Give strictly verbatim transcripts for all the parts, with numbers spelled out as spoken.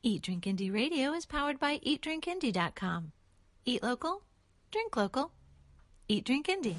Eat Drink Indie Radio is powered by eat drink indie dot com. Eat local, drink local. Eat Drink Indie.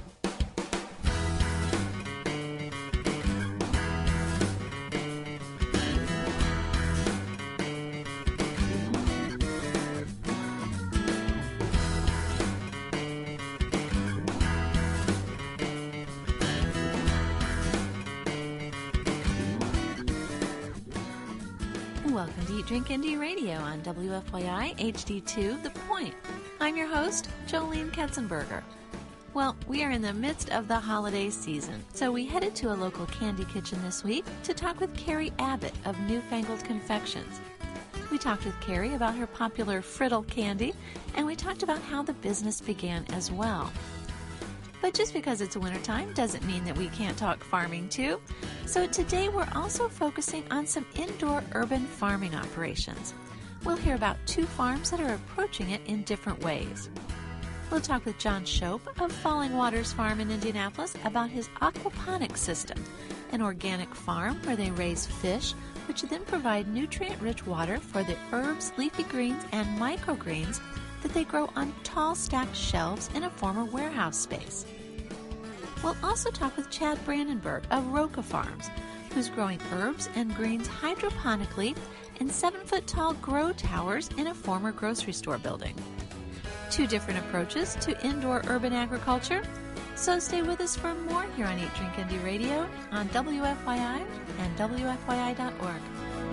Welcome to Eat Drink Indie Radio on W F Y I H D two The Point. I'm your host, Jolene Ketzenberger. Well, we are in the midst of the holiday season, so we headed to a local candy kitchen this week to talk with Carrie Abbott of Newfangled Confections. We talked with Carrie about her popular Friddle candy, and we talked about how the business began as well. But just because it's wintertime doesn't mean that we can't talk farming too. So today we're also focusing on some indoor urban farming operations. We'll hear about two farms that are approaching it in different ways. We'll talk with John Shope of Falling Waters Farm in Indianapolis about his aquaponics system, an organic farm where they raise fish, which then provide nutrient-rich water for the herbs, leafy greens, and microgreens that they grow on tall stacked shelves in a former warehouse space. We'll also talk with Chad Brandenburg of Roca Farms, who's growing herbs and greens hydroponically in seven-foot-tall grow towers in a former grocery store building. Two different approaches to indoor urban agriculture. So stay with us for more here on Eat Drink Indie Radio on W F Y I and W F Y I dot org.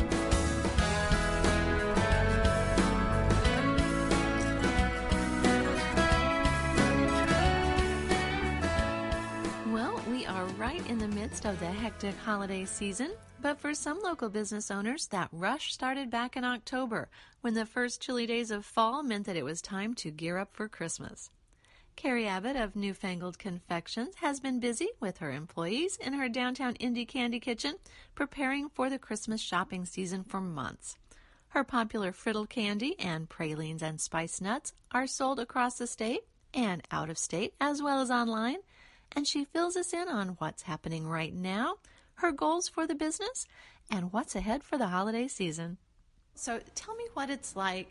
Right in the midst of the hectic holiday season, but for some local business owners, that rush started back in October, when the first chilly days of fall meant that it was time to gear up for Christmas. Carrie Abbott of Newfangled Confections has been busy with her employees in her downtown Indy Candy Kitchen, preparing for the Christmas shopping season for months. Her popular Friddle candy and pralines and spice nuts are sold across the state and out of state, as well as online, and she fills us in on what's happening right now, her goals for the business, and what's ahead for the holiday season. So tell me what it's like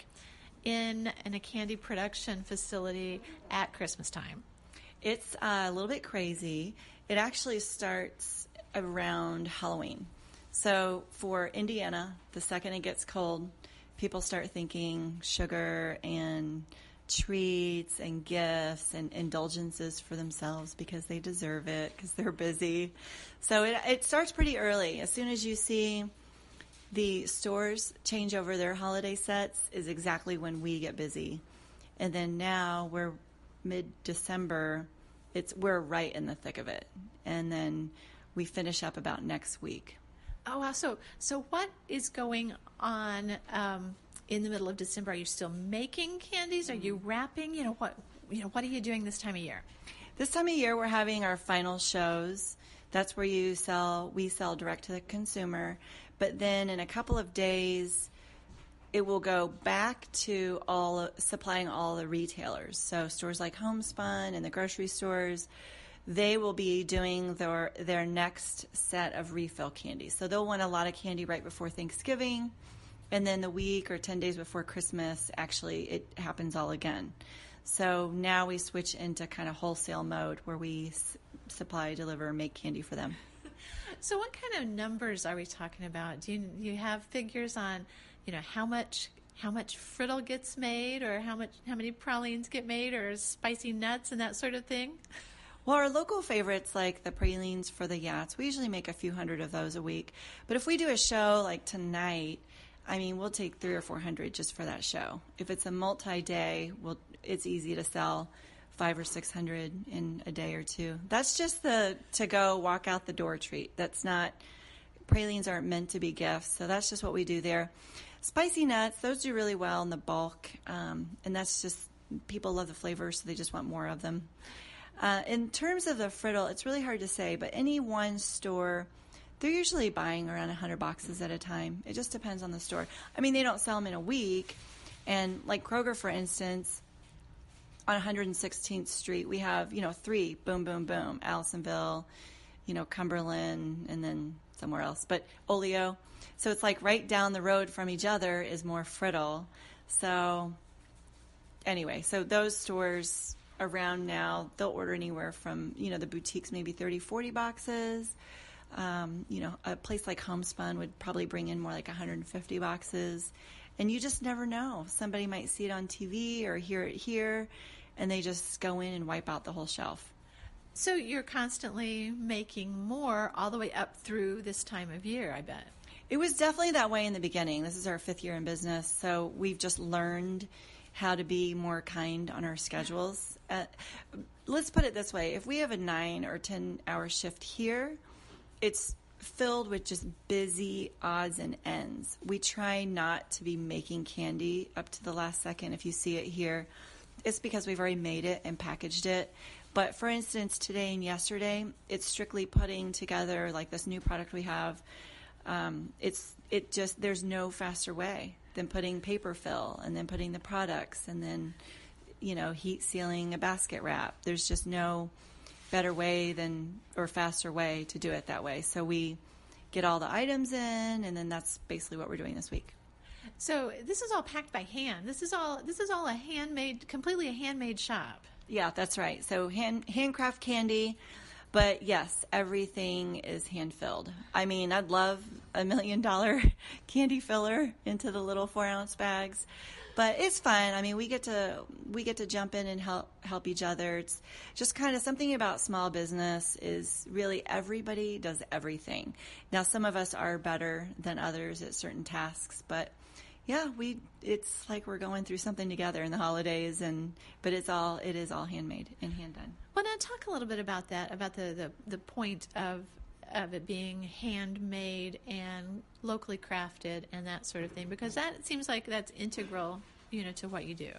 in, in a candy production facility at Christmas time. It's uh, a little bit crazy. It actually starts around Halloween. So for Indiana, the second it gets cold, people start thinking sugar and treats and gifts and indulgences for themselves because they deserve it, because they're busy. So it, it starts pretty early. As soon as you see the stores change over their holiday sets is exactly when we get busy. And then now we're mid-December. It's we're right in the thick of it. And then we finish up about next week. Oh, wow. So, so what is going on um in the middle of December? Are you still making candies? Are you wrapping? You know, what you know, what are you doing this time of year? This time of year, we're having our final shows. That's where you sell, we sell direct to the consumer. But then in a couple of days, it will go back to all supplying all the retailers. So stores like Homespun and the grocery stores, they will be doing their their next set of refill candies. So they'll want a lot of candy right before Thanksgiving. And then the week or ten days before Christmas, actually, it happens all again. So now we switch into kind of wholesale mode where we s- supply, deliver, make candy for them. So what kind of numbers are we talking about? Do you, do you have figures on, you know, how much how much Friddle gets made, or how much how many pralines get made, or spicy nuts and that sort of thing? Well, our local favorites, like the pralines for the yachts, we usually make a few hundred of those a week. But if we do a show like tonight, I mean, we'll take three or four hundred just for that show. If it's a multi-day, we'll, it's easy to sell five or six hundred in a day or two. That's just the to-go, walk out the door treat. That's not, pralines aren't meant to be gifts, so that's just what we do there. Spicy nuts, those do really well in the bulk, um, and that's just, people love the flavor, so they just want more of them. Uh, in terms of the Friddle, it's really hard to say, but any one store, they're usually buying around one hundred boxes at a time. It just depends on the store. I mean, they don't sell them in a week. And like Kroger, for instance, on one hundred sixteenth Street, we have, you know, three, boom, boom, boom, Allisonville, you know, Cumberland, and then somewhere else, but Olio. So it's like right down the road from each other is more Friddle. So anyway, so those stores around now, they'll order anywhere from, you know, the boutiques, maybe thirty, forty boxes. Um, you know, a place like Homespun would probably bring in more like one hundred fifty boxes. And you just never know. Somebody might see it on T V or hear it here, and they just go in and wipe out the whole shelf. So you're constantly making more all the way up through this time of year, I bet. It was definitely that way in the beginning. This is our fifth year in business, so we've just learned how to be more kind on our schedules. Uh, let's put it this way. If we have a nine or ten hour shift here, it's filled with just busy odds and ends. We try not to be making candy up to the last second. If you see it here, it's because we've already made it and packaged it. But for instance, today and yesterday, it's strictly putting together like this new product we have. Um, it's it just there's no faster way than putting paper fill and then putting the products and then, you know, heat sealing a basket wrap. There's just no better way than or faster way to do it that way. So we get all the items in, and then that's basically what we're doing this week. So this is all packed by hand. This is all this is all a handmade, completely a handmade shop. Yeah, that's right. So hand handcraft candy, but yes, everything is hand filled. I mean, I'd love a million dollar candy filler into the little four ounce bags, but it's fun. I mean, we get to we get to jump in and help help each other. It's just kind of something about small business is really everybody does everything. Now, some of us are better than others at certain tasks, but yeah, we it's like we're going through something together in the holidays, and but it's all it is all handmade and hand done. Well, now talk a little bit about that, about the, the, the point of of it being handmade and locally crafted and that sort of thing, because that seems like that's integral, you know, to what you do.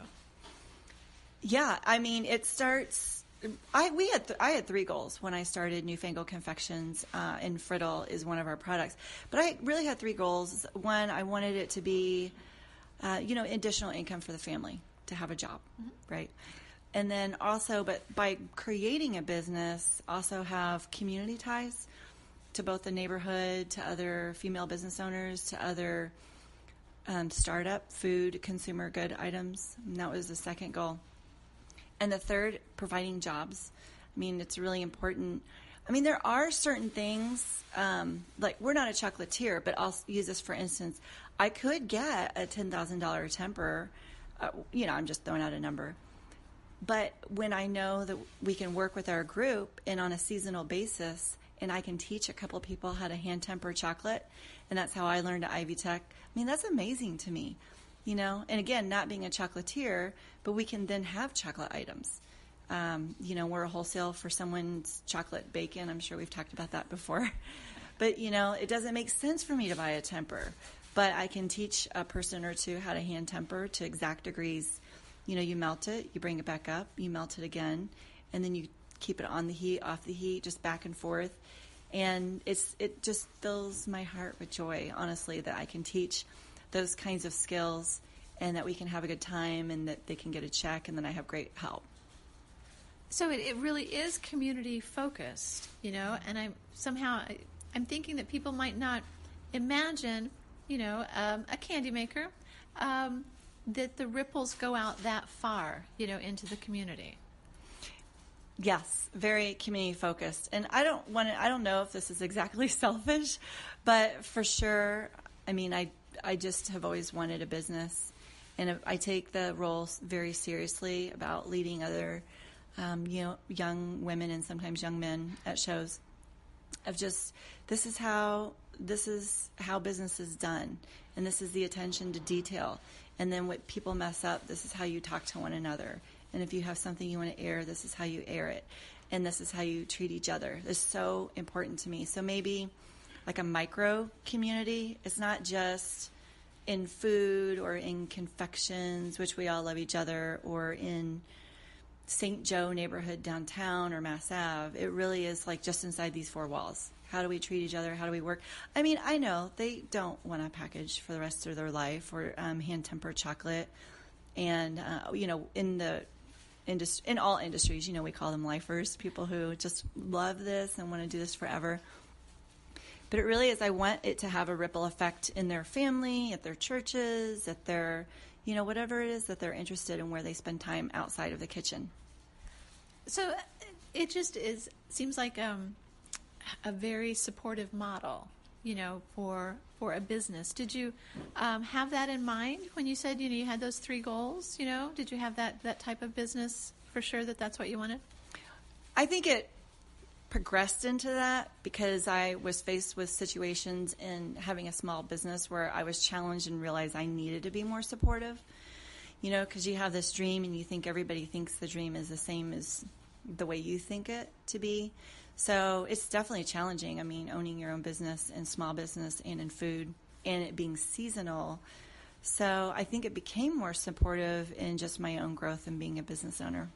Yeah, I mean, it starts. I we had th- I had three goals when I started Newfangled Confections, uh, and Friddle is one of our products. But I really had three goals. One, I wanted it to be, uh, you know, additional income for the family to have a job, mm-hmm. right? And then also, but by creating a business, also have community ties to both the neighborhood, to other female business owners, to other um, startup food, consumer good items. And that was the second goal. And the third, providing jobs. I mean, it's really important. I mean, there are certain things, um, like we're not a chocolatier, but I'll use this for instance. I could get a ten thousand dollars temper, uh, you know, I'm just throwing out a number. But when I know that we can work with our group and on a seasonal basis, and I can teach a couple people how to hand temper chocolate, and that's how I learned at Ivy Tech, I mean, that's amazing to me. You know, and again, not being a chocolatier, but we can then have chocolate items. Um, you know, we're a wholesale for someone's chocolate bacon. I'm sure we've talked about that before. But, you know, it doesn't make sense for me to buy a temper. But I can teach a person or two how to hand temper to exact degrees. You know, you melt it, you bring it back up, you melt it again, and then you keep it on the heat, off the heat, just back and forth. And it's it just fills my heart with joy, honestly, that I can teach those kinds of skills and that we can have a good time and that they can get a check and then I have great help. So it, it really is community focused, you know, and I'm somehow, I, I'm thinking that people might not imagine, you know, um, a candy maker, um, that the ripples go out that far, you know, into the community. Yes, very community focused. And I don't want to, I don't know if this is exactly selfish, but for sure, I mean, I I just have always wanted a business, and I take the role very seriously about leading other, um, you know, young women and sometimes young men at shows. Of just this is how this is how business is done, and this is the attention to detail. And then when people mess up, this is how you talk to one another. And if you have something you want to air, this is how you air it, and this is how you treat each other. It's so important to me. So maybe like a micro community. It's not just in food or in confections, which we all love each other, or in Saint Joe neighborhood downtown or Mass Ave. It really is like just inside these four walls. How do we treat each other? How do we work? I mean, I know they don't want to package for the rest of their life or um, hand temper chocolate. And, uh, you know, in the industry, in all industries, you know, we call them lifers, people who just love this and want to do this forever. But it really is, I want it to have a ripple effect in their family, at their churches, at their, you know, whatever it is that they're interested in, where they spend time outside of the kitchen. So it just is, seems like um, a very supportive model, you know, for for a business. Did you um, have that in mind when you said, you know, you had those three goals, you know? Did you have that, that type of business for sure, that that's what you wanted? I think it progressed into that because I was faced with situations in having a small business where I was challenged and realized I needed to be more supportive, you know, because you have this dream and you think everybody thinks the dream is the same as the way you think it to be. So it's definitely challenging. I mean, owning your own business in small business and in food, and it being seasonal. So I think it became more supportive in just my own growth and being a business owner.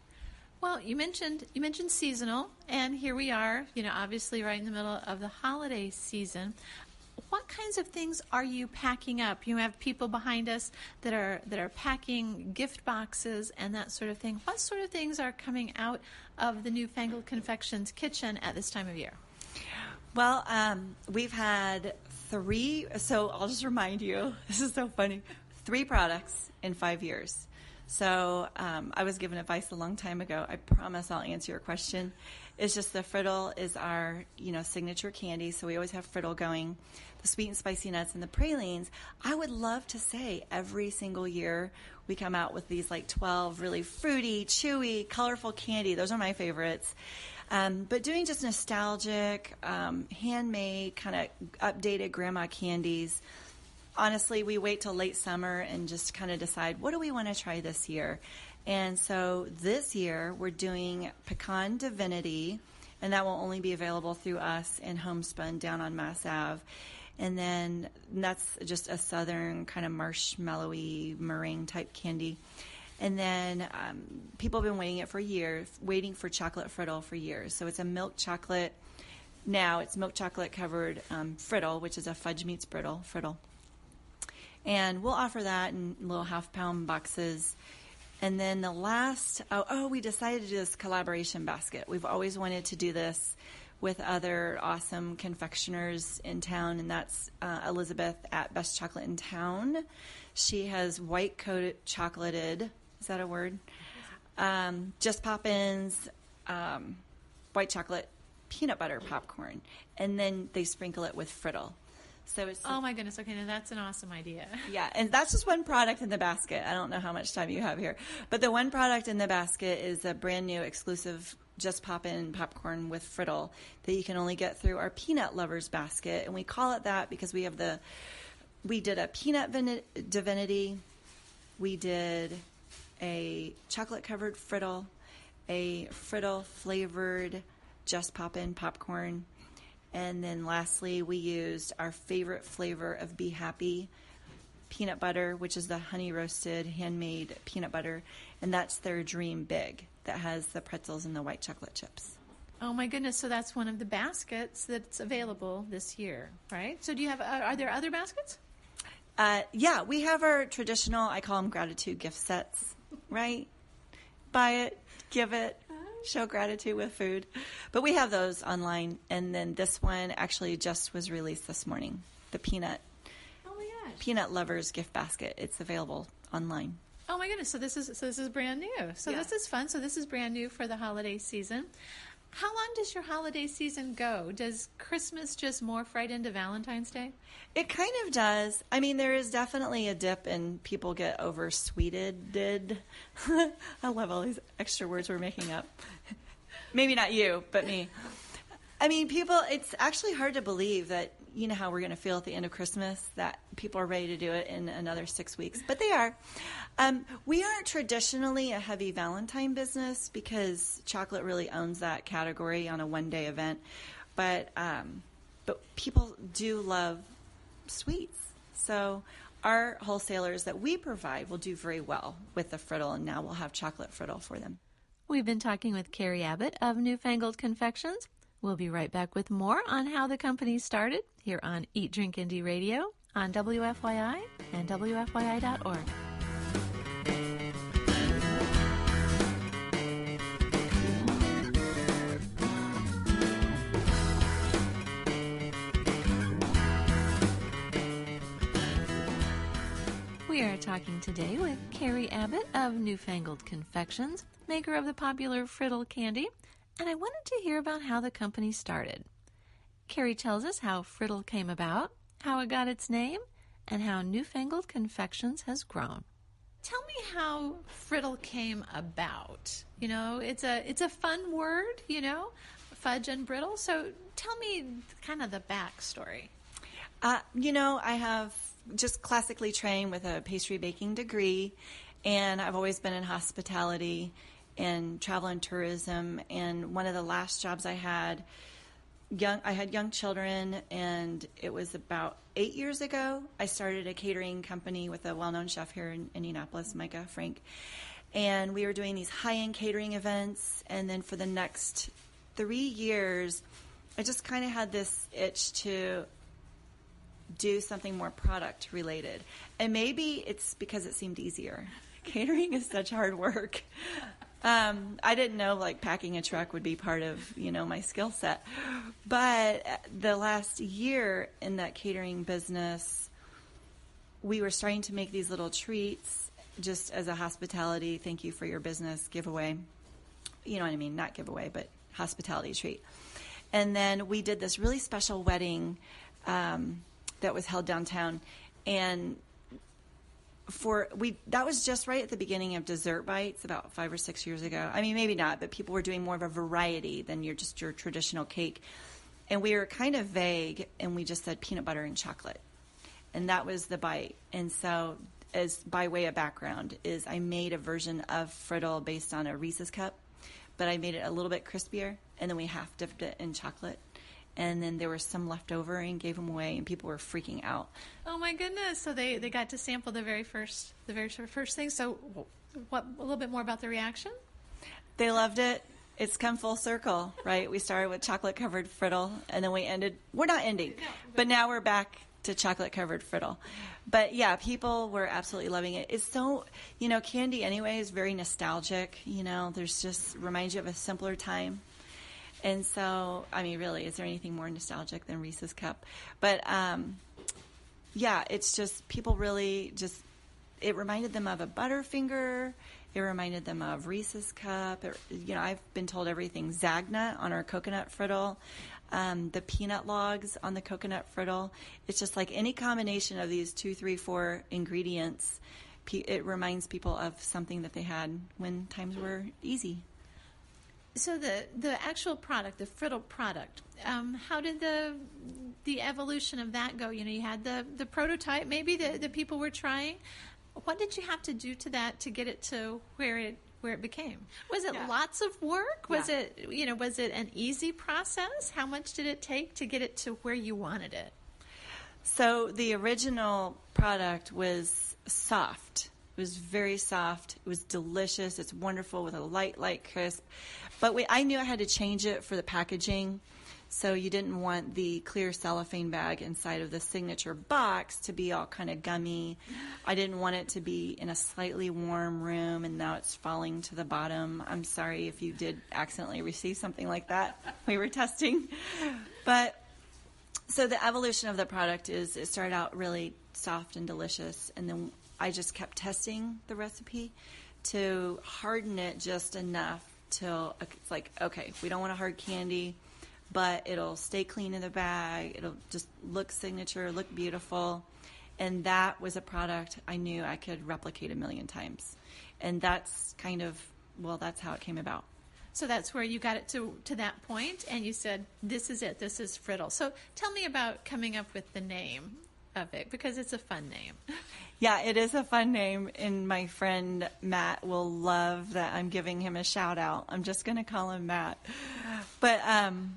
Well, you mentioned you mentioned seasonal, and here we are, you know, obviously right in the middle of the holiday season. What kinds of things are you packing up? You have people behind us that are that are packing gift boxes and that sort of thing. What sort of things are coming out of the Newfangled Confections kitchen at this time of year? Well, um, we've had three, so I'll just remind you, this is so funny, three products in five years. So um, I was given advice a long time ago. I promise I'll answer your question. It's just the Friddle is our, you know, signature candy, so we always have Friddle going. The sweet and spicy nuts and the pralines. I would love to say every single year we come out with these like twelve really fruity, chewy, colorful candy. Those are my favorites. Um, but doing just nostalgic, um, handmade, kind of updated grandma candies. Honestly, we wait till late summer and just kind of decide, what do we want to try this year? And so this year we're doing Pecan Divinity, and that will only be available through us in Homespun down on Mass Ave. And then that's just a southern kind of marshmallowy meringue type candy. And then um, people have been waiting it for years, waiting for chocolate Friddle for years. So it's a milk chocolate. Now it's milk chocolate covered um, Friddle, which is a fudge meets brittle Friddle. And we'll offer that in little half-pound boxes. And then the last, oh, oh, we decided to do this collaboration basket. We've always wanted to do this with other awesome confectioners in town, and that's uh, Elizabeth at Best Chocolate in Town. She has white-coated chocolated, is that a word? Um, Just Poppins, um, white chocolate, peanut butter popcorn, and then they sprinkle it with Friddle. So it's oh my goodness, okay, now that's an awesome idea. Yeah, and that's just one product in the basket. I don't know how much time you have here. But the one product in the basket is a brand new exclusive Just Poppin' popcorn with Friddle that you can only get through our Peanut Lovers basket. And we call it that because we have the, we did a Peanut Divinity, we did a chocolate covered Friddle, a Friddle flavored Just Poppin' popcorn. And then lastly, we used our favorite flavor of Be Happy peanut butter, which is the honey roasted handmade peanut butter. And that's their Dream Big that has the pretzels and the white chocolate chips. Oh my goodness. So that's one of the baskets that's available this year, right? So do you have, uh, are there other baskets? Uh, yeah, we have our traditional, I call them gratitude gift sets, right? Buy it, give it. Show gratitude with food. But we have those online. And then this one actually just was released this morning. The Peanut oh my gosh. Peanut Lovers gift basket. It's available online. Oh my goodness. So this is so this is brand new. So yeah. This is fun. So this is brand new for the holiday season. How long does your holiday season go? Does Christmas just morph right into Valentine's Day? It kind of does. I mean, there is definitely a dip and people get over-sweeted. Did. I love all these extra words we're making up. Maybe not you, but me. I mean, people, it's actually hard to believe that, you know how we're going to feel at the end of Christmas, that people are ready to do it in another six weeks. But they are. Um, we aren't traditionally a heavy Valentine business because chocolate really owns that category on a one-day event. But um, but people do love sweets. So our wholesalers that we provide will do very well with the Friddle, and now we'll have chocolate Friddle for them. We've been talking with Carrie Abbott of Newfangled Confections. We'll be right back with more on how the company started here on Eat, Drink, Indie Radio on W F Y I and W F Y I dot org. We are talking today with Carrie Abbott of Newfangled Confections, maker of the popular Friddle candy, and I wanted to hear about how the company started. Carrie tells us how Friddle came about, how it got its name, and how Newfangled Confections has grown. Tell me how Friddle came about. You know, it's a it's a fun word, you know, fudge and brittle. So tell me kind of the backstory. Uh, you know, I have just classically trained with a pastry baking degree, and I've always been in hospitality and travel and tourism. And one of the last jobs I had, young, I had young children, and it was about eight years ago. I started a catering company with a well-known chef here in Indianapolis, Micah Frank, and we were doing these high-end catering events. And then for the next three years, I just kind of had this itch to do something more product related. And maybe it's because it seemed easier. Catering is such hard work. Um, I didn't know like packing a truck would be part of, you know, my skill set. But the last year in that catering business, we were starting to make these little treats just as a hospitality, thank you for your business giveaway. You know what I mean? Not giveaway, but hospitality treat. And then we did this really special wedding um, that was held downtown, and for we that was just right at the beginning of Dessert Bites about five or six years ago. I mean, maybe not, but people were doing more of a variety than your just your traditional cake, and we were kind of vague, and we just said peanut butter and chocolate, and that was the bite. And so, as by way of background, is I made a version of Friddle based on a Reese's cup, but I made it a little bit crispier, and then we half dipped it in chocolate. And then there was some left over and gave them away, and people were freaking out. Oh my goodness! So they, they got to sample the very first the very first thing. So, what a little bit more about the reaction? They loved it. It's come full circle, right? We started with chocolate covered Friddle, and then we ended. We're not ending, no, but, but now we're back to chocolate covered Friddle. But yeah, people were absolutely loving it. It's so, you know, candy anyway is very nostalgic. You know, there's just reminds you of a simpler time. And so, I mean, really, is there anything more nostalgic than Reese's Cup? But, um, yeah, it's just, people really just, it reminded them of a Butterfinger. It reminded them of Reese's Cup. It, you know, I've been told everything. Zagnut on our coconut Friddle, um, the peanut logs on the coconut Friddle. It's just like any combination of these two, three, four ingredients, it reminds people of something that they had when times were easy. So the, the actual product, the Friddle product, um, how did the the evolution of that go? You know, you had the, the prototype, maybe the, the people were trying. What did you have to do to that to get it to where it where it became? Was it yeah. lots of work? Was yeah. it you know was it an easy process? How much did it take to get it to where you wanted it? So the original product was soft. It was very soft. It was delicious. It's wonderful with a light, light crisp. But we, I knew I had to change it for the packaging. So you didn't want the clear cellophane bag inside of the signature box to be all kind of gummy. I didn't want it to be in a slightly warm room and now it's falling to the bottom. I'm sorry if you did accidentally receive something like that. We were testing. But so the evolution of the product is it started out really soft and delicious, and then I just kept testing the recipe to harden it just enough till it's like, okay, we don't want a hard candy, but it'll stay clean in the bag. It'll just look signature, look beautiful. And that was a product I knew I could replicate a million times. And that's kind of, well, that's how it came about. So that's where you got it to to that point, and you said, this is it, this is Friddle. So tell me about coming up with the name of it, because it's a fun name. Yeah, it is a fun name, and my friend Matt will love that I'm giving him a shout out. I'm just going to call him Matt. But um,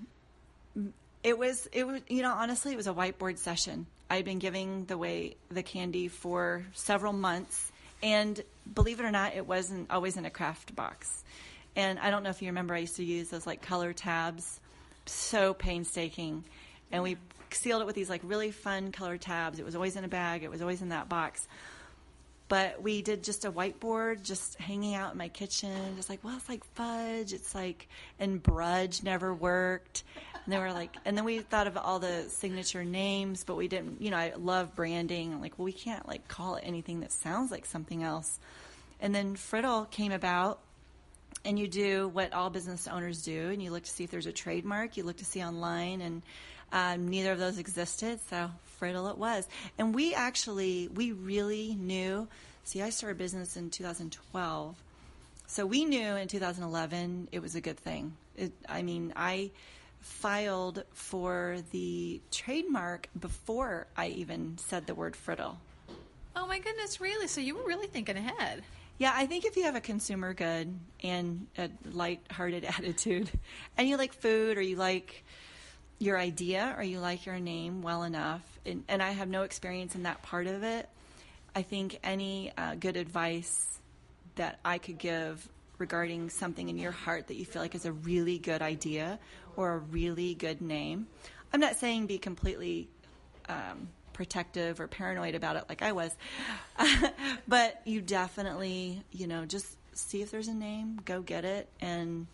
it was, it was, you know, honestly, it was a whiteboard session. I'd been giving the way the candy for several months, and believe it or not, it wasn't always in a craft box. And I don't know if you remember, I used to use those like color tabs, so painstaking. And we sealed it with these like really fun color tabs. It was always in a bag. It was always in that box. But we did just a whiteboard, just hanging out in my kitchen, just like, well, it's like fudge. It's like, and brudge never worked. And they were like, and then we thought of all the signature names, but we didn't, you know, I love branding. I'm like, well, we can't like call it anything that sounds like something else. And then Friddle came about, and you do what all business owners do, and you look to see if there's a trademark. You look to see online, and um, neither of those existed, so Friddle it was. And we actually, we really knew, see, I started business in two thousand twelve, so we knew in two thousand eleven it was a good thing. It, I mean, I filed for the trademark before I even said the word Friddle. Oh my goodness, really? So you were really thinking ahead. Yeah, I think if you have a consumer good and a light-hearted attitude, and you like food, or you like your idea, or you like your name well enough, and, and I have no experience in that part of it, I think any uh, good advice that I could give regarding something in your heart that you feel like is a really good idea or a really good name. I'm not saying be completely um, protective or paranoid about it like I was, but you definitely, you know, just see if there's a name, go get it, and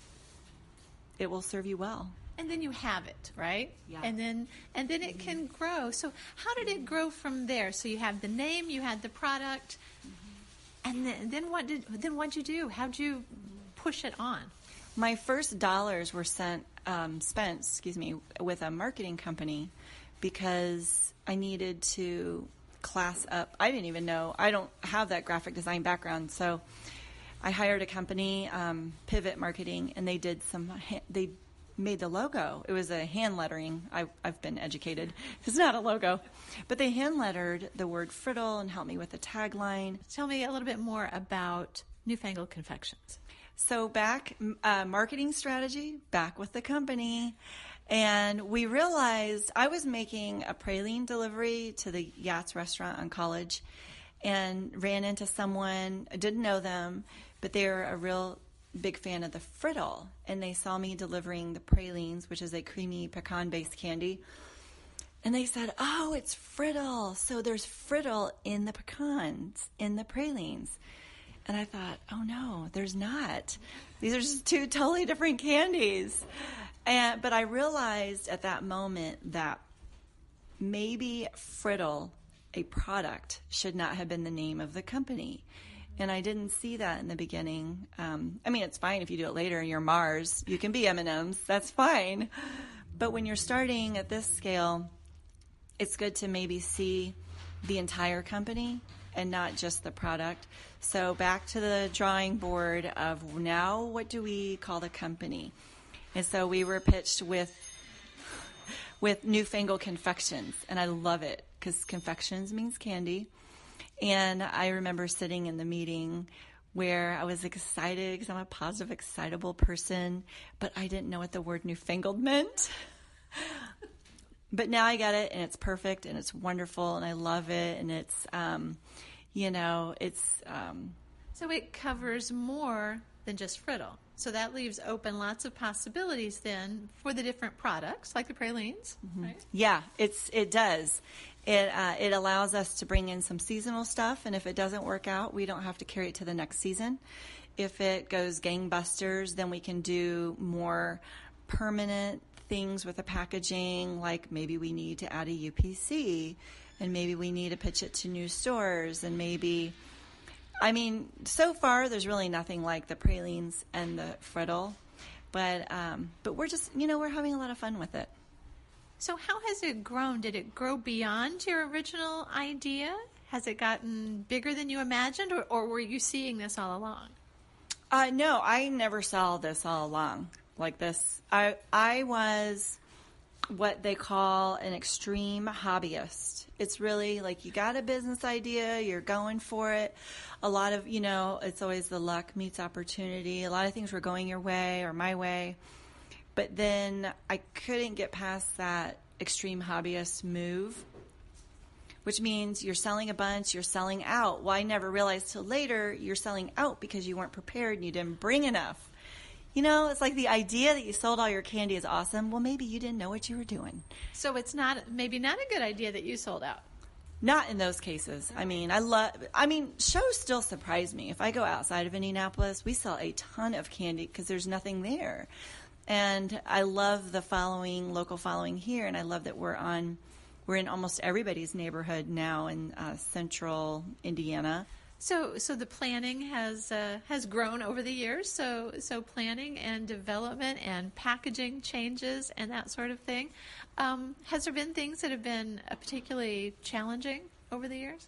it will serve you well. And then you have it, right? Yeah. And then and then it can grow. So how did it grow from there? So you have the name, you had the product, and then, then what did then what'd you do? How'd you push it on? My first dollars were sent um, spent, excuse me, with a marketing company because I needed to class up. I didn't even know. I don't have that graphic design background, so I hired a company, um, Pivot Marketing, and they did some. They made the logo. It was a hand lettering. I, I've been educated. It's not a logo, but they hand lettered the word Friddle and helped me with the tagline. Tell me a little bit more about Newfangled Confections. So back, uh, marketing strategy, back with the company. And we realized I was making a praline delivery to the Yachts restaurant on College and ran into someone, I didn't know them, but they were a real big fan of the Friddle. And they saw me delivering the pralines, which is a creamy pecan-based candy. And they said, oh, it's Friddle. So there's Friddle in the pecans, in the pralines. And I thought, oh, no, there's not. These are just two totally different candies. And But I realized at that moment that maybe Friddle, a product, should not have been the name of the company. And I didn't see that in the beginning. Um, I mean, it's fine if you do it later and you're Mars. You can be M and M's. That's fine. But when you're starting at this scale, it's good to maybe see the entire company and not just the product. So back to the drawing board of now what do we call the company? And so we were pitched with with Newfangled Confections, and I love it because confections means candy. And I remember sitting in the meeting where I was excited because I'm a positive, excitable person, but I didn't know what the word newfangled meant. But now I get it, and it's perfect, and it's wonderful, and I love it, and it's, um, you know, it's... Um, so it covers more than just Friddle. So that leaves open lots of possibilities then for the different products, like the pralines, mm-hmm. right? Yeah, it's it does. It uh, it allows us to bring in some seasonal stuff, and if it doesn't work out, we don't have to carry it to the next season. If it goes gangbusters, then we can do more permanent things with the packaging, like maybe we need to add a U P C, and maybe we need to pitch it to new stores, and maybe, I mean, so far there's really nothing like the pralines and the Friddle, but um, but we're just, you know, we're having a lot of fun with it. So how has it grown? Did it grow beyond your original idea? Has it gotten bigger than you imagined, or, or were you seeing this all along? Uh, no, I never saw this all along like this. I I was what they call an extreme hobbyist. It's really like you got a business idea, you're going for it. A lot of, you know, it's always the luck meets opportunity. A lot of things were going your way or my way. But then I couldn't get past that extreme hobbyist move, which means you're selling a bunch, you're selling out. Well, I never realized till later you're selling out because you weren't prepared and you didn't bring enough. You know, it's like the idea that you sold all your candy is awesome. Well, maybe you didn't know what you were doing. So it's not maybe not a good idea that you sold out. Not in those cases. I mean, I love, I mean, shows still surprise me. If I go outside of Indianapolis, we sell a ton of candy because there's nothing there. And I love the following, local following here, and I love that we're on, we're in almost everybody's neighborhood now in uh, central Indiana. So, so the planning has uh, has grown over the years. So, so planning and development and packaging changes and that sort of thing. Um, has there been things that have been uh, particularly challenging over the years?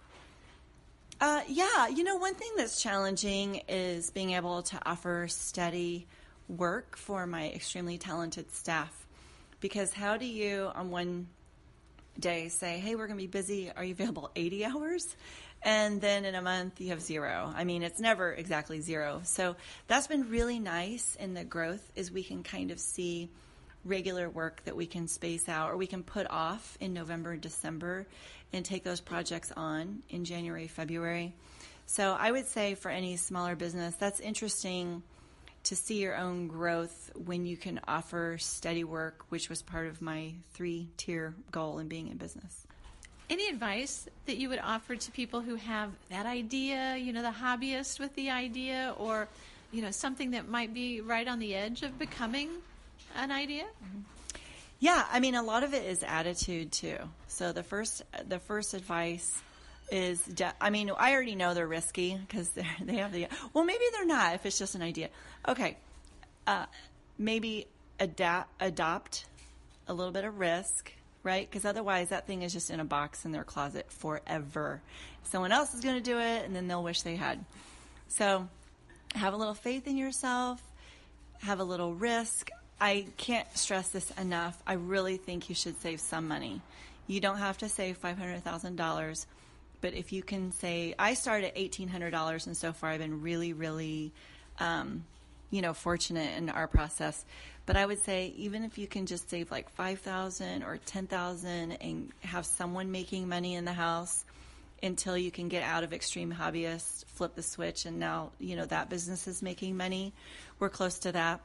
Uh, yeah, you know, one thing that's challenging is being able to offer steady work for my extremely talented staff. Because how do you on one day say, hey, we're going to be busy. Are you available eighty hours? And then in a month, you have zero. I mean, it's never exactly zero. So that's been really nice in the growth is we can kind of see regular work that we can space out or we can put off in November and December and take those projects on in January, February. So I would say for any smaller business, that's interesting to see your own growth when you can offer steady work, which was part of my three-tier goal in being in business. Any advice that you would offer to people who have that idea, you know, the hobbyist with the idea or, you know, something that might be right on the edge of becoming an idea? Mm-hmm. Yeah, I mean, a lot of it is attitude too. So the first, the first advice is, de- I mean, I already know they're risky because they have the, well, maybe they're not if it's just an idea. Okay, uh, maybe adapt, adopt a little bit of risk. Right? Because otherwise that thing is just in a box in their closet forever. Someone else is going to do it, and then they'll wish they had. So have a little faith in yourself. Have a little risk. I can't stress this enough. I really think you should save some money. You don't have to save five hundred thousand dollars, but if you can say, I started at eighteen hundred dollars, and so far I've been really, really, um, you know, fortunate in our process. But I would say even if you can just save like five thousand dollars or ten thousand dollars and have someone making money in the house until you can get out of extreme hobbyists, flip the switch, and now, you know, that business is making money. We're close to that.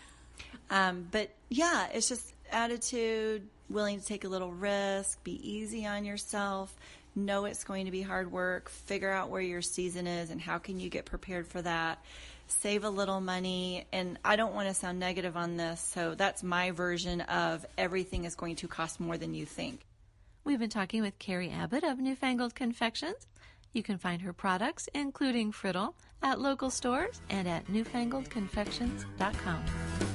Um, but, yeah, it's just attitude, willing to take a little risk, be easy on yourself, know it's going to be hard work, figure out where your season is and how can you get prepared for that. Save a little money, and I don't want to sound negative on this, so that's my version of everything is going to cost more than you think. We've been talking with Carrie Abbott of Newfangled Confections. You can find her products, including Friddle, at local stores and at newfangled confections dot com.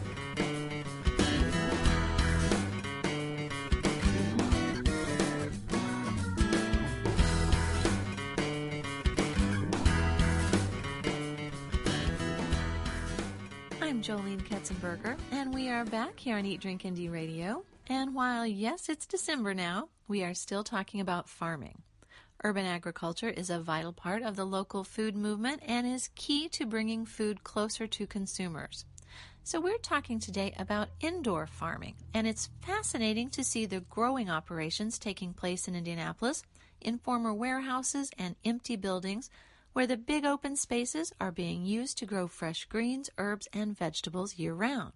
I'm Jolene Ketzenberger, and we are back here on Eat, Drink, Indie Radio. And while, yes, it's December now, we are still talking about farming. Urban agriculture is a vital part of the local food movement and is key to bringing food closer to consumers. So we're talking today about indoor farming, and it's fascinating to see the growing operations taking place in Indianapolis in former warehouses and empty buildings where the big open spaces are being used to grow fresh greens, herbs, and vegetables year-round.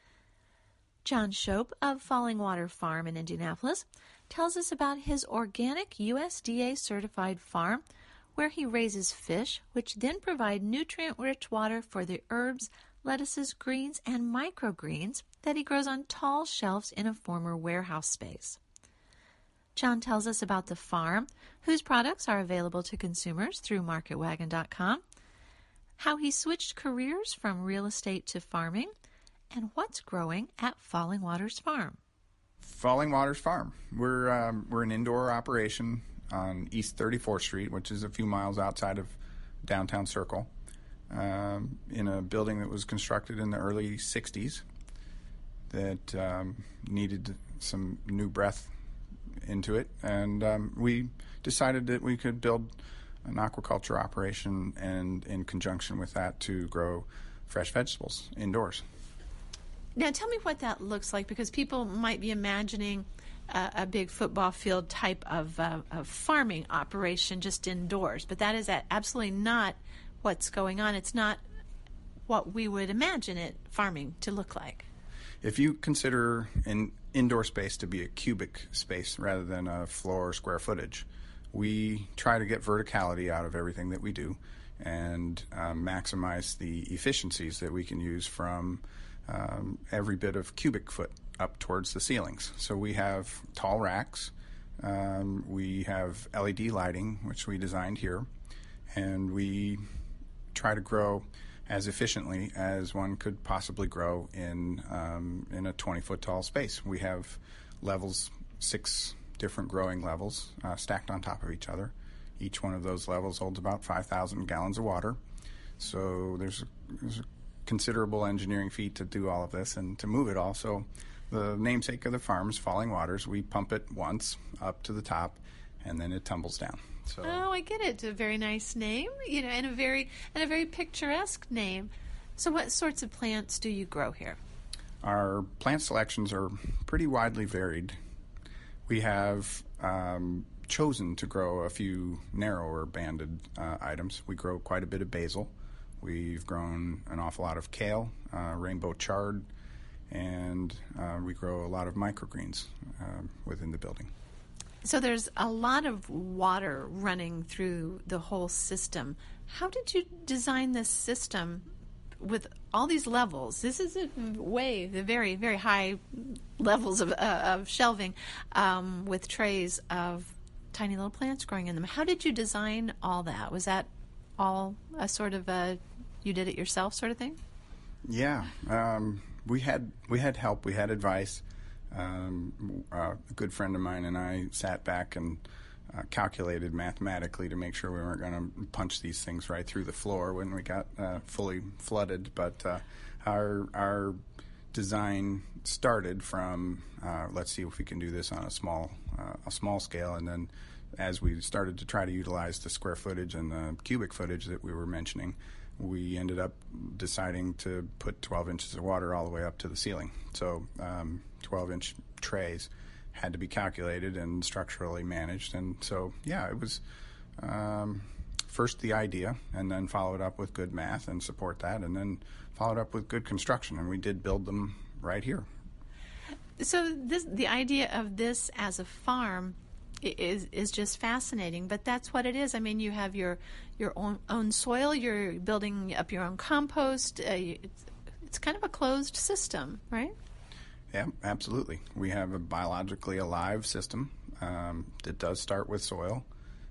John Shope of Falling Water Farm in Indianapolis tells us about his organic U S D A-certified farm where he raises fish, which then provide nutrient-rich water for the herbs, lettuces, greens, and microgreens that he grows on tall shelves in a former warehouse space. John tells us about the farm, whose products are available to consumers through market wagon dot com, how he switched careers from real estate to farming, and what's growing at Falling Waters Farm. Falling Waters Farm. We're um, we're an indoor operation on East thirty-fourth Street, which is a few miles outside of downtown Circle, um, in a building that was constructed in the early sixties that um, needed some new breath into it, and um, we decided that we could build an aquaculture operation and in conjunction with that to grow fresh vegetables indoors. Now tell me what that looks like, because people might be imagining uh, a big football field type of, uh, of farming operation just indoors, but that is absolutely not what's going on. It's not what we would imagine it farming to look like. If you consider an indoor space to be a cubic space rather than a floor square footage, we try to get verticality out of everything that we do and um, maximize the efficiencies that we can use from um, every bit of cubic foot up towards the ceilings. So we have tall racks, um, we have L E D lighting, which we designed here, and we try to grow as efficiently as one could possibly grow in um, in a twenty-foot tall space. We have levels, six different growing levels uh, stacked on top of each other. Each one of those levels holds about five thousand gallons of water. So there's a, there's a considerable engineering feat to do all of this and to move it all. So the namesake of the farm is Falling Waters. We pump it once up to the top, and then it tumbles down. So, oh, I get it. It's a very nice name, you know, and a very and a very picturesque name. So, what sorts of plants do you grow here? Our plant selections are pretty widely varied. We have um, chosen to grow a few narrower banded uh, items. We grow quite a bit of basil. We've grown an awful lot of kale, uh, rainbow chard, and uh, we grow a lot of microgreens uh, within the building. So there's a lot of water running through the whole system. How did you design this system with all these levels? This is a way, the very, very high levels of, uh, of shelving um, with trays of tiny little plants growing in them. How did you design all that? Was that all a sort of a you did it yourself sort of thing? Yeah, um, we had we had help. We had advice. Um, uh, a good friend of mine and I sat back and uh, calculated mathematically to make sure we weren't going to punch these things right through the floor when we got uh, fully flooded. But uh, our our design started from uh, let's see if we can do this on a small uh, a small scale, and then as we started to try to utilize the square footage and the cubic footage that we were mentioning, we ended up deciding to put twelve inches of water all the way up to the ceiling. So um, twelve-inch trays had to be calculated and structurally managed. And so, yeah, it was um, first the idea, and then followed up with good math and support that, and then followed up with good construction. And we did build them right here. So this, the idea of this as a farm is is just fascinating, but that's what it is. I mean, you have your your own, own soil, you're building up your own compost. Uh, it's, it's kind of a closed system, right? Yeah, absolutely. We have a biologically alive system um, that does start with soil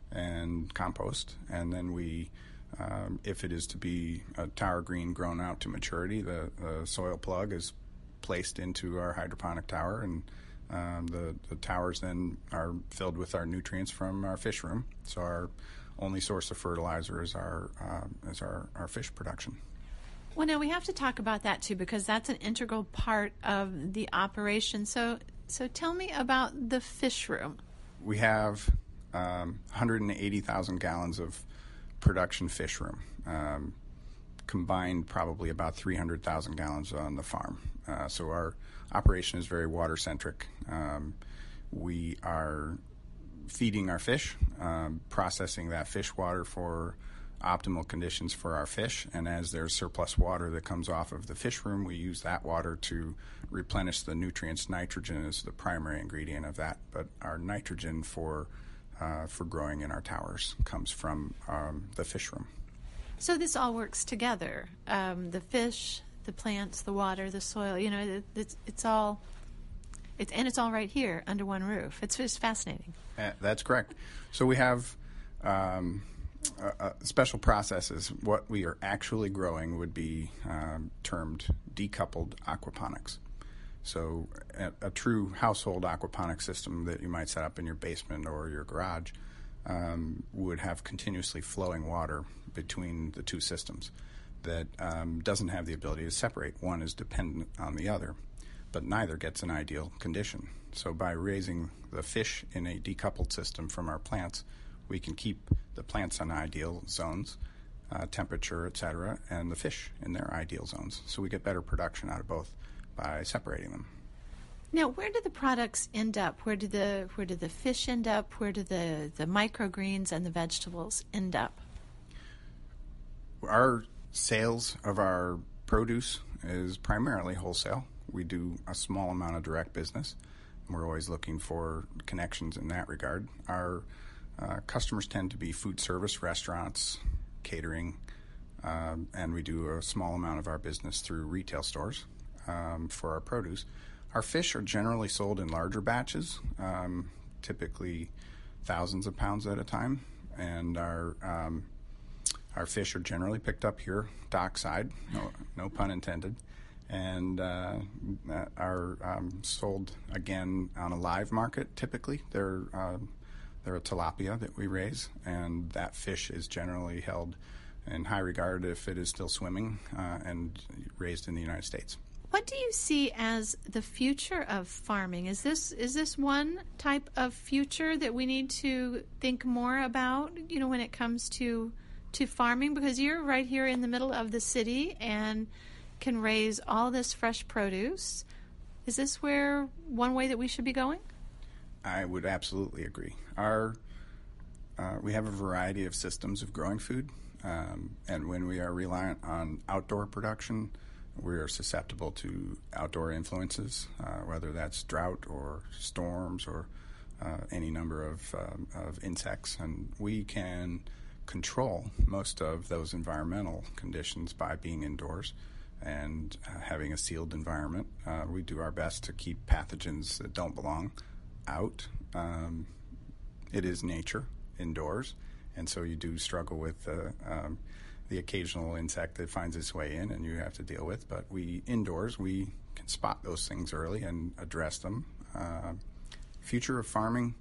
and compost, and then we, um, if it is to be a tower green grown out to maturity, the, the soil plug is placed into our hydroponic tower, and Um, the, the towers then are filled with our nutrients from our fish room. So our only source of fertilizer is our uh, is our, our fish production. Well, now we have to talk about that too, because that's an integral part of the operation. So, so tell me about the fish room. We have um, one hundred eighty thousand gallons of production fish room. Um, combined, probably about three hundred thousand gallons on the farm. Uh, so our operation is very water-centric. Um, we are feeding our fish, um, processing that fish water for optimal conditions for our fish, and as there's surplus water that comes off of the fish room, we use that water to replenish the nutrients. Nitrogen is the primary ingredient of that, but our nitrogen for uh, for growing in our towers comes from um, the fish room. So this all works together, um, the fish, the plants, the water, the soil, you know, it, it's, it's all, it's, and it's all right here under one roof. It's just fascinating. Uh, that's correct. So we have um, uh, uh, special processes. What we are actually growing would be um, termed decoupled aquaponics. So a, a true household aquaponic system that you might set up in your basement or your garage um, would have continuously flowing water between the two systems that um, doesn't have the ability to separate. One is dependent on the other, but neither gets an ideal condition. So by raising the fish in a decoupled system from our plants, we can keep the plants on ideal zones, uh, temperature, et cetera, and the fish in their ideal zones. So we get better production out of both by separating them. Now, where do the products end up? Where do the where do the fish end up? Where do the, the microgreens and the vegetables end up? Our sales of our produce is primarily wholesale. We do a small amount of direct business. We're always looking for connections in that regard. Our uh, customers tend to be food service, restaurants, catering, um, and we do a small amount of our business through retail stores um, for our produce. Our fish are generally sold in larger batches, um, typically thousands of pounds at a time, and our um, our fish are generally picked up here dockside, no, no pun intended, and uh, are um, sold again on a live market. Typically, they're uh, they're a tilapia that we raise, and that fish is generally held in high regard if it is still swimming uh, and raised in the United States. What do you see as the future of farming? Is this is this one type of future that we need to think more about, you know, when it comes to to farming? Because you're right here in the middle of the city and can raise all this fresh produce. Is this where one way that we should be going? I would absolutely agree. Our uh, we have a variety of systems of growing food, um, and when we are reliant on outdoor production, we are susceptible to outdoor influences, uh, whether that's drought or storms or uh, any number of, um, of insects. And we can control most of those environmental conditions by being indoors and uh, having a sealed environment. Uh, we do our best to keep pathogens that don't belong out. Um, it is nature indoors, and so you do struggle with uh, um, the occasional insect that finds its way in and you have to deal with. But we indoors, we can spot those things early and address them. Uh, future of farming,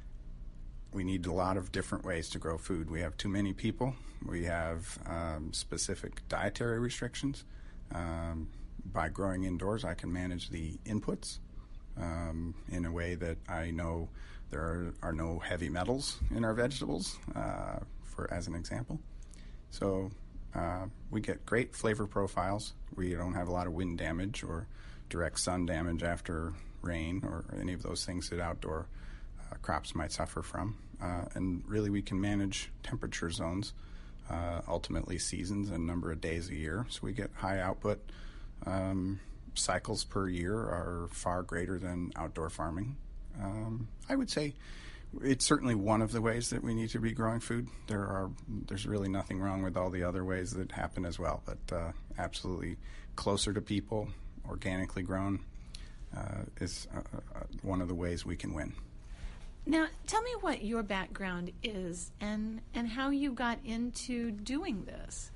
we need a lot of different ways to grow food. We have too many people. We have um, specific dietary restrictions. Um, by growing indoors, I can manage the inputs um, in a way that I know there are, are no heavy metals in our vegetables, uh, for as an example. So uh, we get great flavor profiles. We don't have a lot of wind damage or direct sun damage after rain or any of those things that outdoor uh, crops might suffer from. Uh, and really we can manage temperature zones, uh, ultimately seasons and number of days a year. So we get high output. Um, cycles per year are far greater than outdoor farming. Um, I would say it's certainly one of the ways that we need to be growing food. There are, there's really nothing wrong with all the other ways that happen as well, but uh, absolutely closer to people, organically grown, uh, is uh, uh, one of the ways we can win. Now, tell me what your background is and, and how you got into doing this.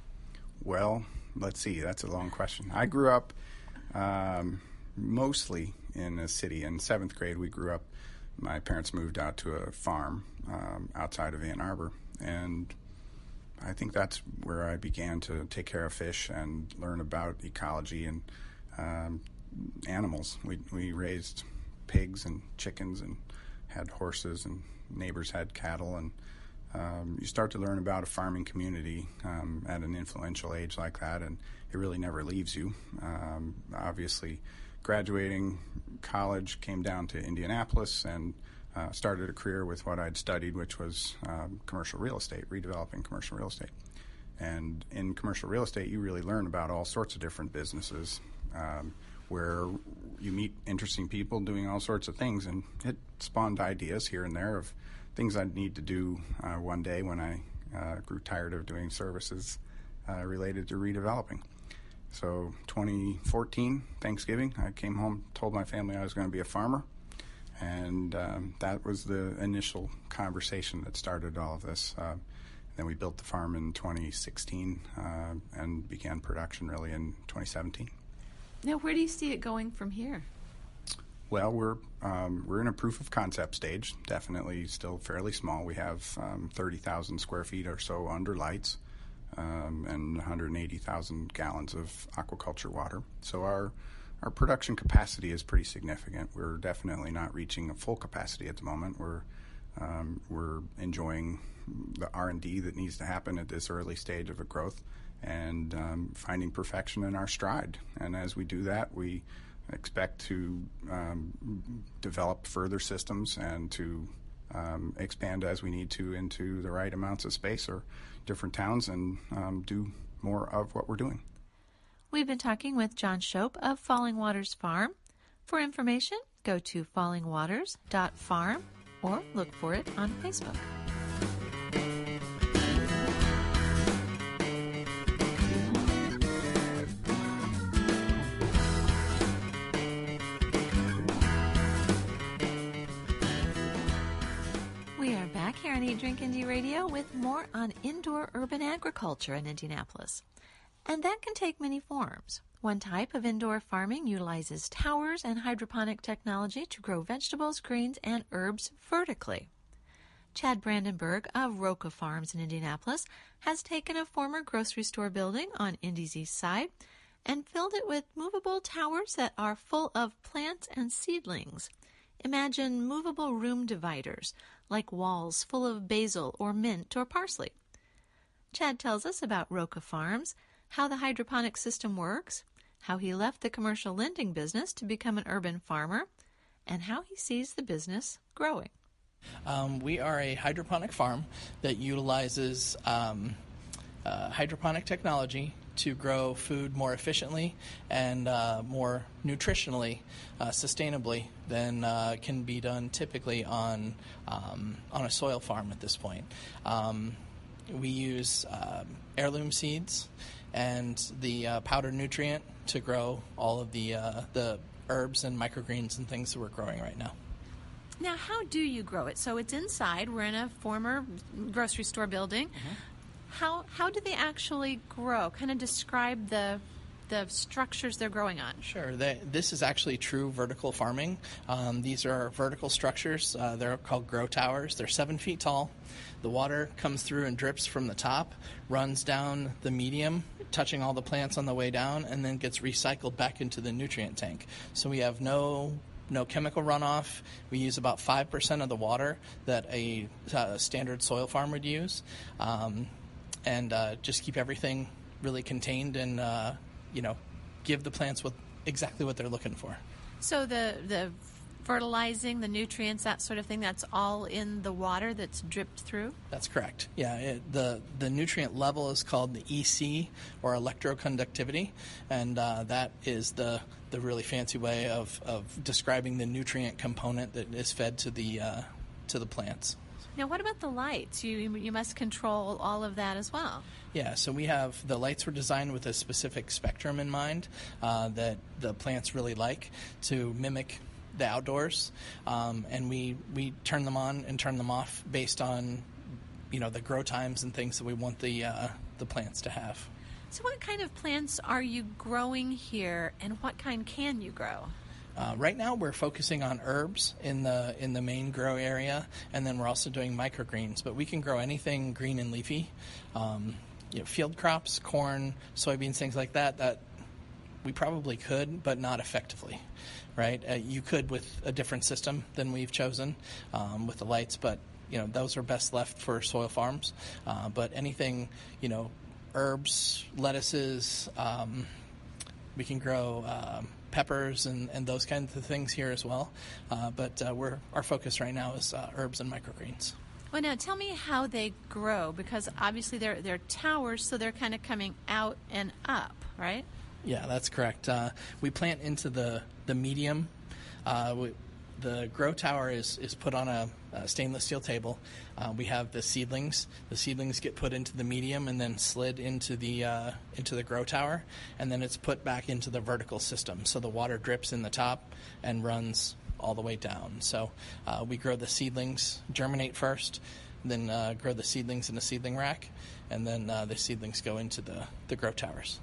Well, let's see. That's a long question. I grew up um, mostly in a city. In seventh grade, we grew up. My parents moved out to a farm um, outside of Ann Arbor, and I think that's where I began to take care of fish and learn about ecology and um, animals. We we raised pigs and chickens and had horses, and neighbors had cattle, and um, you start to learn about a farming community um, at an influential age like that, and it really never leaves you. Um, obviously, graduating college, came down to Indianapolis and uh, started a career with what I'd studied, which was um, commercial real estate, redeveloping commercial real estate. And in commercial real estate, you really learn about all sorts of different businesses um, where you meet interesting people doing all sorts of things, and it spawned ideas here and there of things I'd need to do uh, one day when I uh, grew tired of doing services uh, related to redeveloping. So twenty fourteen, Thanksgiving, I came home, told my family I was going to be a farmer, and um, that was the initial conversation that started all of this. Uh, then we built the farm in twenty sixteen uh, and began production really in twenty seventeen. Now, where do you see it going from here? Well, we're um, we're in a proof of concept stage, definitely still fairly small. We have um, thirty thousand square feet or so under lights. Um, and one hundred eighty thousand gallons of aquaculture water. So our our production capacity is pretty significant. We're definitely not reaching a full capacity at the moment. We're um, we're enjoying the R and D that needs to happen at this early stage of a growth, and um, finding perfection in our stride. And as we do that, we expect to um, develop further systems and to um, expand as we need to into the right amounts of space or different towns and um, do more of what we're doing. We've been talking with John Shope of Falling Waters Farm. For information, go to falling waters dot farm. or look for it on Facebook. We are back here on Eat, Drink, Indy Radio with more on indoor urban agriculture in Indianapolis. And that can take many forms. One type of indoor farming utilizes towers and hydroponic technology to grow vegetables, greens, and herbs vertically. Chad Brandenburg of Roca Farms in Indianapolis has taken a former grocery store building on Indy's east side and filled it with movable towers that are full of plants and seedlings. Imagine movable room dividers, like walls full of basil or mint or parsley. Chad tells us about Roca Farms, how the hydroponic system works, how he left the commercial lending business to become an urban farmer, and how he sees the business growing. Um, we are a hydroponic farm that utilizes um, uh, hydroponic technology to grow food more efficiently and uh, more nutritionally, uh, sustainably than uh, can be done typically on um, on a soil farm at this point. Um, we use uh, heirloom seeds and the uh, powdered nutrient to grow all of the uh, the herbs and microgreens and things that we're growing right now. Now, how do you grow it? So it's inside. We're in a former grocery store building. Mm-hmm. How how do they actually grow? Kind of describe the the structures they're growing on. Sure. They, this is actually true vertical farming. Um, these are vertical structures. Uh, they're called grow towers. They're seven feet tall. The water comes through and drips from the top, runs down the medium, touching all the plants on the way down, and then gets recycled back into the nutrient tank. So we have no no chemical runoff. We use about five percent of the water that a uh, standard soil farm would use, um, and uh, just keep everything really contained and, uh, you know, give the plants what exactly what they're looking for. So the the fertilizing, the nutrients, that sort of thing, that's all in the water that's dripped through? That's correct. Yeah, it, the the nutrient level is called the E C, or electroconductivity, and uh, that is the the really fancy way of, of describing the nutrient component that is fed to the uh, to the plants. Now, what about the lights? You you must control all of that as well. Yeah, so we have the lights were designed with a specific spectrum in mind uh, that the plants really like to mimic the outdoors, um, and we, we turn them on and turn them off based on, you know, the grow times and things that we want the uh, the plants to have. So what kind of plants are you growing here, and what kind can you grow? Uh, right now, we're focusing on herbs in the in the main grow area, and then we're also doing microgreens. But we can grow anything green and leafy, um, you know, field crops, corn, soybeans, things like that. That we probably could, but not effectively, right? Uh, you could with a different system than we've chosen um, with the lights, but you know those are best left for soil farms. Uh, but anything, you know, herbs, lettuces, um, we can grow. Um, peppers and, and those kinds of things here as well. Uh, but uh, we're our focus right now is uh, herbs and microgreens. Well, now tell me how they grow, because obviously they're, they're towers, so they're kind of coming out and up, right? Yeah, that's correct. Uh, we plant into the, the medium. Uh, we, the grow tower is, is put on a, a stainless steel table. Uh, we have the seedlings. The seedlings get put into the medium and then slid into the uh, into the grow tower, and then it's put back into the vertical system. So the water drips in the top and runs all the way down. So uh, we grow the seedlings, germinate first, then uh, grow the seedlings in a seedling rack, and then uh, the seedlings go into the, the grow towers.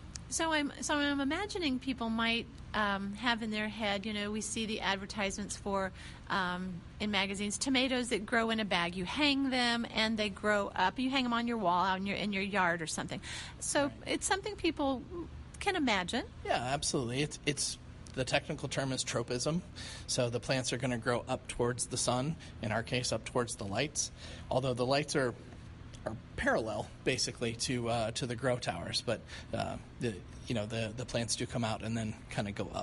So I'm so I'm imagining people might um, have in their head, you know, we see the advertisements for um, in magazines, tomatoes that grow in a bag. You hang them and they grow up. You hang them on your wall out in your in your yard or something. So right. It's something people can imagine. Yeah, absolutely. It's it's the technical term is tropism. So the plants are going to grow up towards the sun. In our case, up towards the lights. Although the lights are are parallel basically to uh, to the grow towers, but uh, the you know the the plants do come out and then kind of go up.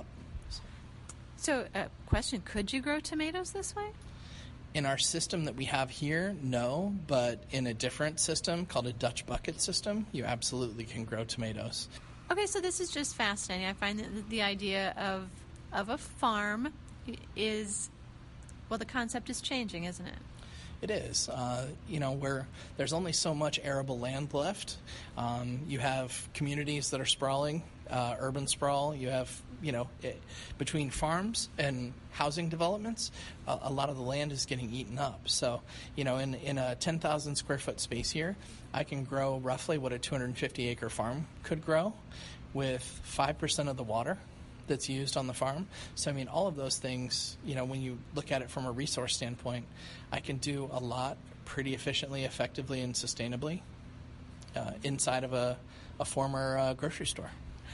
So, uh, question: could you grow tomatoes this way? In our system that we have here, no, but in a different system called a Dutch bucket system, you absolutely can grow tomatoes. Okay, so this is just fascinating. I find that the idea of of a farm is Well, the concept is changing, isn't it? It is. Uh, you know, where there's only so much arable land left. Um, you have communities that are sprawling, uh, urban sprawl. You have, you know, it, between farms and housing developments, a, a lot of the land is getting eaten up. So, you know, in, in a ten thousand square foot space here, I can grow roughly what a two hundred fifty acre farm could grow with five percent of the water that's used on the farm. So, I mean, all of those things, you know, when you look at it from a resource standpoint, I can do a lot pretty efficiently, effectively, and sustainably uh, inside of a, a former uh, grocery store.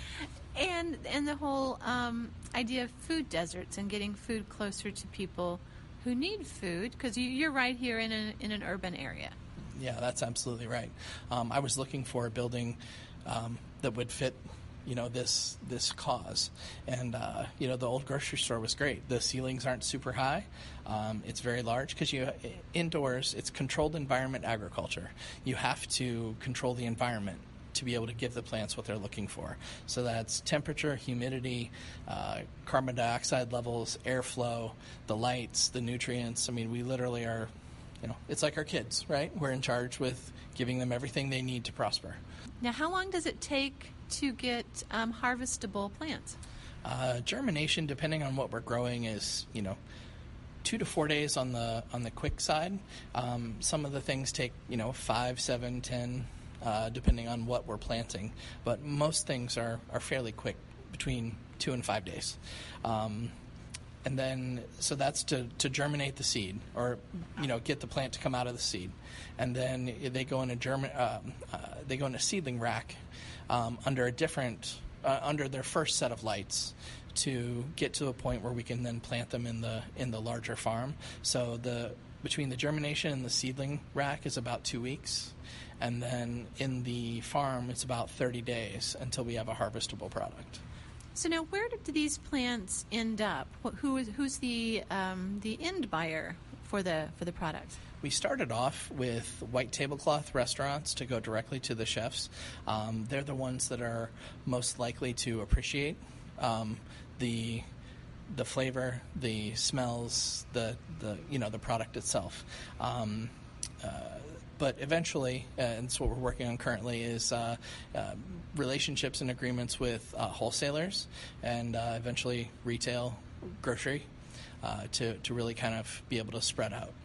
And and the whole um, idea of food deserts and getting food closer to people who need food, because you, you're right here in, a, in an urban area. Yeah, that's absolutely right. Um, I was looking for a building um, that would fit, you know, this this cause. And, uh, you know, the old grocery store was great. The ceilings aren't super high. Um, it's very large because you indoors, it's controlled environment agriculture. You have to control the environment to be able to give the plants what they're looking for. So that's temperature, humidity, uh, carbon dioxide levels, airflow, the lights, the nutrients. I mean, we literally are, you know, it's like our kids, right? We're in charge with giving them everything they need to prosper. Now, how long does it take to get um, harvestable plants? Uh, germination, depending on what we're growing, is, you know, two to four days on the on the quick side. Um, some of the things take, you know, five, seven, ten, uh, depending on what we're planting. But most things are, are fairly quick, between two and five days. Um, and then, so that's to, to germinate the seed, or, you know, get the plant to come out of the seed. And then they go in a germin, uh, uh, they go in a seedling rack um, under a different, uh, under their first set of lights, to get to a point where we can then plant them in the in the larger farm. So the between the germination and the seedling rack is about two weeks, and then in the farm it's about thirty days until we have a harvestable product. So now, where do these plants end up? Who is who's the um, the end buyer for the for the product? We started off with white tablecloth restaurants to go directly to the chefs. Um, they're the ones that are most likely to appreciate um, the the flavor, the smells, the the you know the product itself. Um, uh, but eventually, uh, and that's what we're working on currently, is uh, uh, relationships and agreements with uh, wholesalers and uh, eventually retail, grocery, uh, to to really kind of be able to spread out.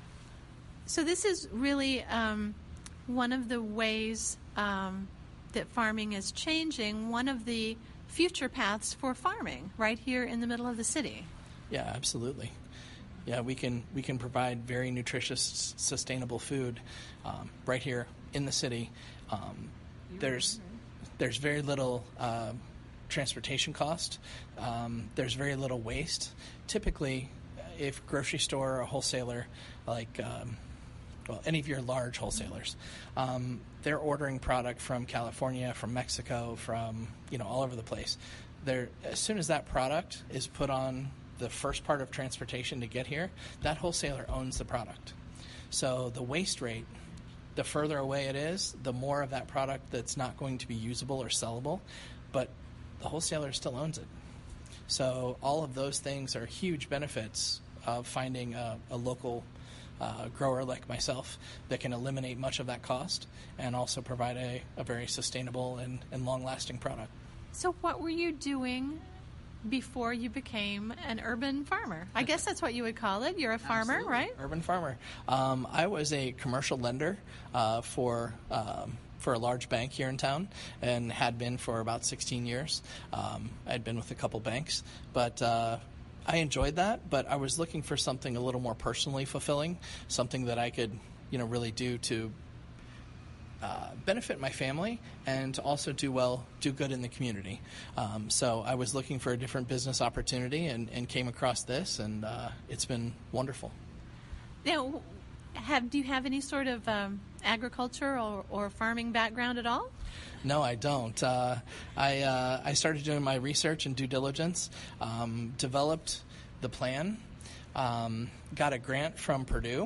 So this is really um, one of the ways um, that farming is changing. One of the future paths for farming, right here in the middle of the city. Yeah, absolutely. Yeah, we can we can provide very nutritious, sustainable food um, right here in the city. Um, there's there's very little uh, transportation cost. Um, there's very little waste. Typically, if a grocery store or a wholesaler, like um, well, any of your large wholesalers, um, they're ordering product from California, from Mexico, from, you know, all over the place. They're, as soon as that product is put on the first part of transportation to get here, that wholesaler owns the product. So the waste rate, the further away it is, the more of that product that's not going to be usable or sellable, but the wholesaler still owns it. So all of those things are huge benefits of finding a, a local Uh, grower like myself that can eliminate much of that cost and also provide a, a very sustainable and, and long-lasting product. So what were you doing before you became an urban farmer? I guess that's what you would call it. You're a farmer, Absolutely. right? Urban farmer. Um, I was a commercial lender uh, for um, for a large bank here in town and had been for about sixteen years. Um, I'd been with a couple banks, but uh, I enjoyed that, but I was looking for something a little more personally fulfilling, something that I could, you know, really do to uh, benefit my family and to also do well, do good in the community. Um, so I was looking for a different business opportunity and, and came across this, and uh, it's been wonderful. Now, have do you have any sort of um, agriculture or, or farming background at all? No, I don't. Uh, I uh, I started doing my research and due diligence, um, developed the plan, um, got a grant from Purdue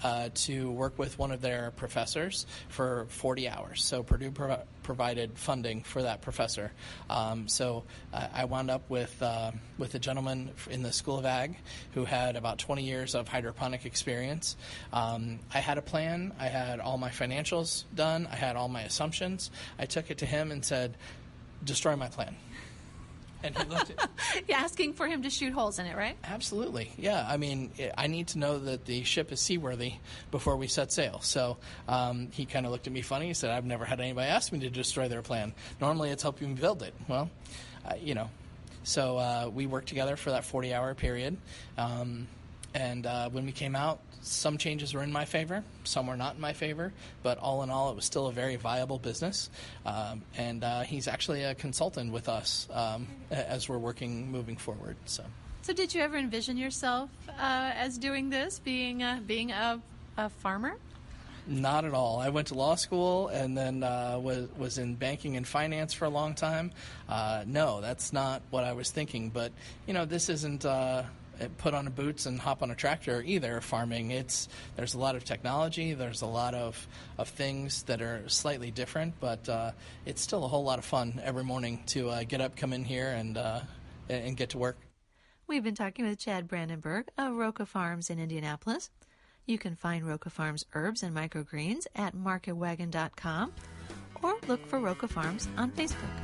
uh, to work with one of their professors for forty hours. So Purdue pro- provided funding for that professor. Um, so uh, I wound up with uh, with a gentleman in the School of Ag who had about twenty years of hydroponic experience. Um, I had a plan. I had all my financials done. I had all my assumptions. I took it to him and said, destroy my plan. And he looked at You're asking for him to shoot holes in it, right? Absolutely. Yeah. I mean, I need to know that the ship is seaworthy before we set sail. So um, he kind of looked at me funny. He said, I've never had anybody ask me to destroy their plan. Normally it's helping me build it. Well, uh, you know, so uh, we worked together for that forty-hour period. Um, and uh, when we came out, some changes were in my favor, some were not in my favor, but all in all, it was still a very viable business. Um, and uh, he's actually a consultant with us um, as we're working moving forward. So, So did you ever envision yourself uh, as doing this, being a, being a, a farmer? Not at all. I went to law school and then uh, was was in banking and finance for a long time. Uh, no, that's not what I was thinking. But you know, this isn't. Uh, put on a boots and hop on a tractor either. Farming, it's there's a lot of technology, there's a lot of, of things that are slightly different, but uh, it's still a whole lot of fun every morning to uh, get up, come in here, and uh, and get to work. We've been talking with Chad Brandenburg of Roca Farms in Indianapolis. You can find Roca Farms herbs and microgreens at market wagon dot com or look for Roca Farms on Facebook.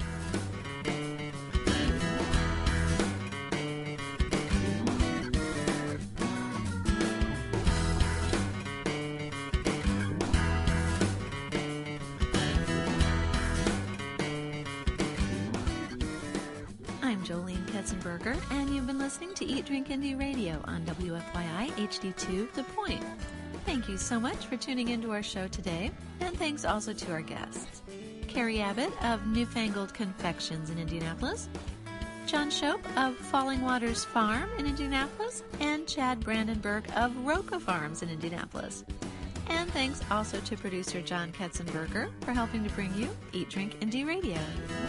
I'm Jolene Ketzenberger, and you've been listening to Eat, Drink, Indie Radio on W F Y I H D two The Point. Thank you so much for tuning into our show today, and thanks also to our guests. Carrie Abbott of Newfangled Confections in Indianapolis, John Shope of Falling Waters Farm in Indianapolis, and Chad Brandenburg of Roca Farms in Indianapolis. And thanks also to producer John Ketzenberger for helping to bring you Eat, Drink, Indie Radio.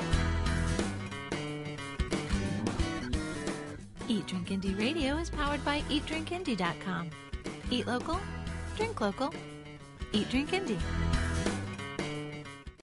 Eat, Drink, Indie Radio is powered by eat drink indie dot com. Eat local, drink local. Eat, Drink, Indie.